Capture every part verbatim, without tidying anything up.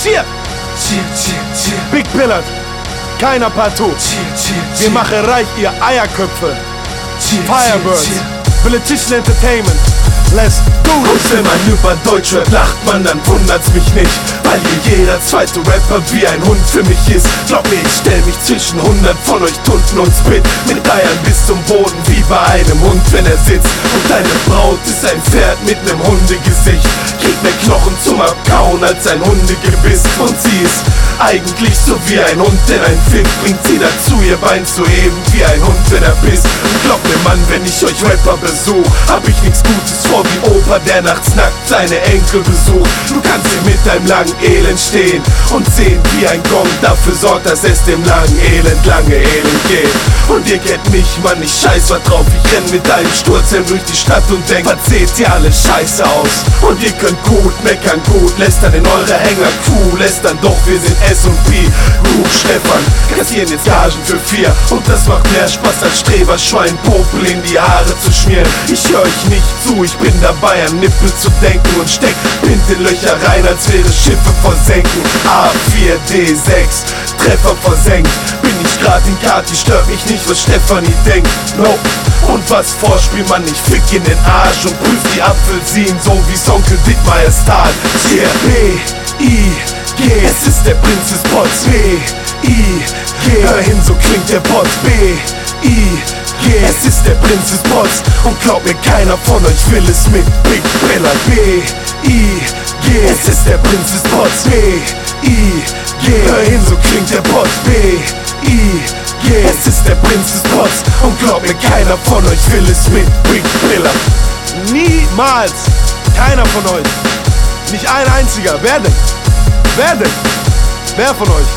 Cheer! Cheer, cheer, cheer. Big Pillard, keiner partout. Cheer, cheer, cheer. Wir machen reich, ihr Eierköpfe. Cheer, Firebirds, cheer, cheer. Politician Entertainment. Let's do Und this. wenn man über Deutschrap lacht, man, dann wundert's mich nicht, weil hier jeder zweite Rapper wie ein Hund für mich ist. Glaub mir, ich stell mich zwischen hundert von euch Tunden und spit mit Eiern bis zum Boden wie bei einem Hund, wenn er sitzt. Und deine Braut ist ein Pferd mit nem Hundegesicht, kriegt mehr Knochen zum Abkauen als ein Hundegebiss. Und sie ist eigentlich so wie ein Hund, denn ein Fick bringt sie dazu, ihr Bein zu heben wie ein Hund, wenn er pisst. Und glaub mir, Mann, wenn ich euch Rapper besuch, hab ich nichts Gutes vor wie Opa, der nachts nackt seine Enkel besucht. Du kannst hier mit deinem langen Elend stehen und sehen wie ein Gong dafür sorgt, dass es dem langen Elend lange Elend geht. Und ihr kennt mich, Mann, ich scheiß was drauf. Ich renn mit einem Sturzhelm durch die Stadt und denk, was seht ihr alle scheiße aus? Und ihr könnt gut meckern, gut lästern in eurer Hänger-Crew, lästern, doch wir sind S und P. Group Stefan, kassieren jetzt Gagen für vier und das macht mehr Spaß als Streberschwein Popel in die Haare zu schmieren. Ich hör euch nicht zu, ich bin dabei an Nippel zu denken und steck Pintelöcher rein, als wäre Schiffe versenken. A vier D sechs, Treffer versenkt. Bin ich grad in Kati, stört mich nicht, was Stefanie denkt. Nope. Und was Vorspiel, Mann, ich fick in den Arsch und prüf die Apfelsinen, so wie's Onkel Dittmeiers tat. Yeah. B, I, G, es ist der Prinz des Pots. B, I, G, hör hin, so klingt der Pot. B, I, G, es ist der Prinz des Pots. Und glaub mir, keiner von euch will es mit Big Pillard. B, I, G, es ist der Prinz des Pots. B, I, G, hör hin, so klingt der Pot. B, I, G, es ist der Prinz des Pots. Und glaub mir, keiner von euch will es mit Big Pillard. Niemals! Keiner von euch! Nicht ein einziger! Wer denn? Wer denn? Wer von euch?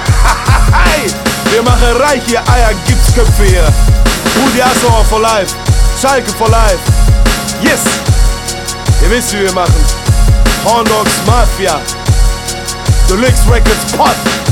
Hey! Wir machen reich, ihr Eier, Gipsköpfe hier! Rudi Assauer for life! Schalke for life! Yes! Ihr wisst, wie wir machen! Horn Dogs Mafia! Deluxe Records Pot!